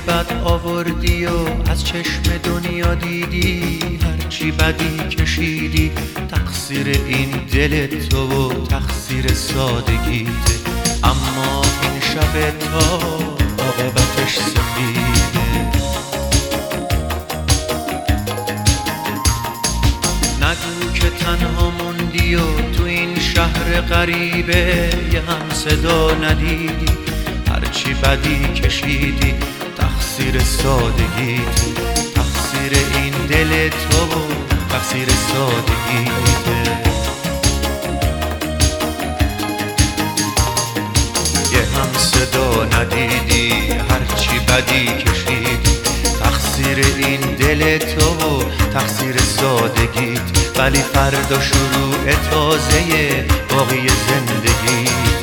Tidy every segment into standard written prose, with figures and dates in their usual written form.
بد آوردی و از چشم دنیا دیدی، هرچی بدی کشیدی تقصیر این دل تو و تقصیر سادگیته. اما این شب تا عاقبتش سفیده. نگو که تنها موندی و تو این شهر غریبه یه هم صدا ندیدی، هرچی بدی کشیدی تقصیر سادگیته. تقصیر این دل تو و تقصیر سادگیته. یه هم صدا ندیدی، هرچی بدی کشیدی تقصیر این دل تو و تقصیر سادگیت. ولی فردا شروع تازه باقی زندگیت.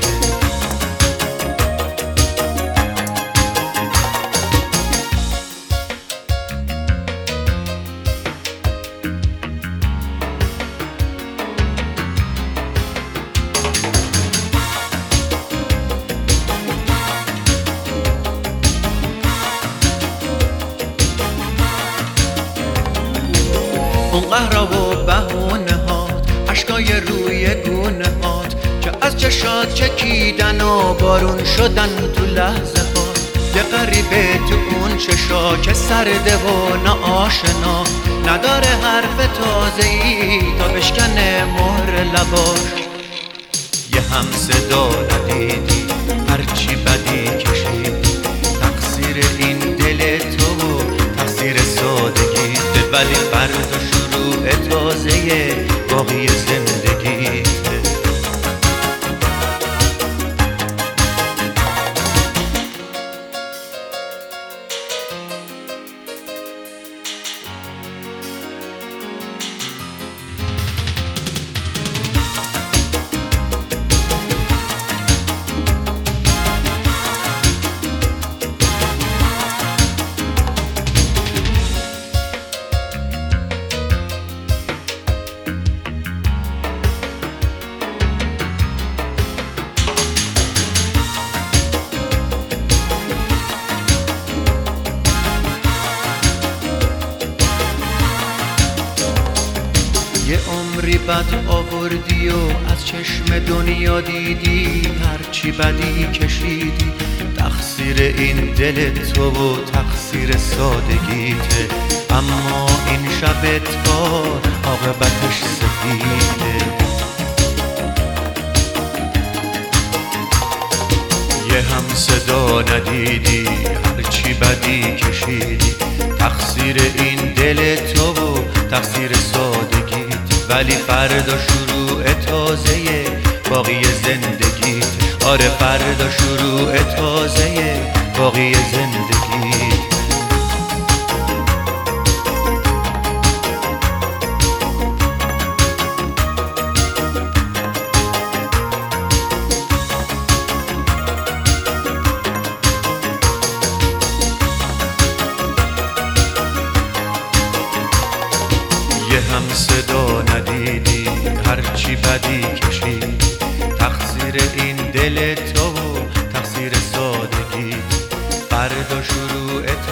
اون قهرا و بهونه هات، عشقای روی گونه هات که از چشات چکیدن و بارون شدن تو لحظه هات. یه غریبه تو اون چشا که سرده و ناآشنا، نداره حرف تازه‌ای تا بشکنه مهر لباش. یه هم صدا ندیدی، هرچی بدی کشیدی تقصیر این دل تو و تقصیر سادگیت. ولی فردا شروع تازه باقی زندگیت. یه عمری بد آوردی و از چشم دنیا دیدی، هرچی بدی کشیدی تقصیر این دل تو و تقصیر سادگیته. اما این شب تار عاقبتش سفیده. یه هم صدا ندیدی، هرچی بدی کشیدی تقصیر این دل تو و تقصیر سادگیت. ولی فردا شروع تازه باقی زندگیت. آره فردا شروع تازه باقی زندگیت. یه هم صدا ندیدی، هرچی بدی کشیدی تقصیر این دل تو و تقصیر سادگیت. فردا شروع